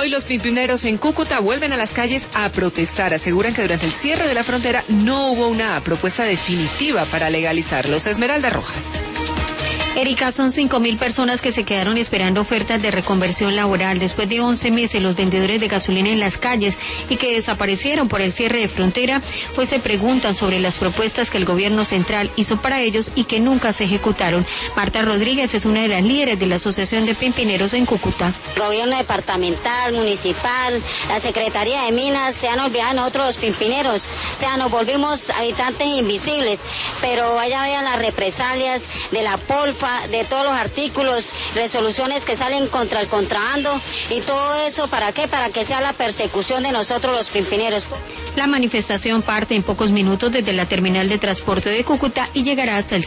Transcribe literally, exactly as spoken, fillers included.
Hoy los pimpineros en Cúcuta vuelven a las calles a protestar. Aseguran que durante el cierre de la frontera no hubo una propuesta definitiva para legalizarlos. Esmeralda Rojas. Erika, son cinco mil personas que se quedaron esperando ofertas de reconversión laboral después de once meses. Los vendedores de gasolina en las calles y que desaparecieron por el cierre de frontera, hoy se preguntan sobre las propuestas que el gobierno central hizo para ellos y que nunca se ejecutaron. Marta Rodríguez es una de las líderes de la Asociación de Pimpineros en Cúcuta. Gobierno departamental, municipal, la Secretaría de Minas, se han olvidado nosotros los pimpineros, o sea, nos volvimos habitantes invisibles, pero allá vean las represalias de la Polfa, de todos los artículos, resoluciones que salen contra el contrabando y todo eso, ¿para qué? Para que sea la persecución de nosotros los pimpineros. La manifestación parte en pocos minutos desde la terminal de transporte de Cúcuta y llegará hasta el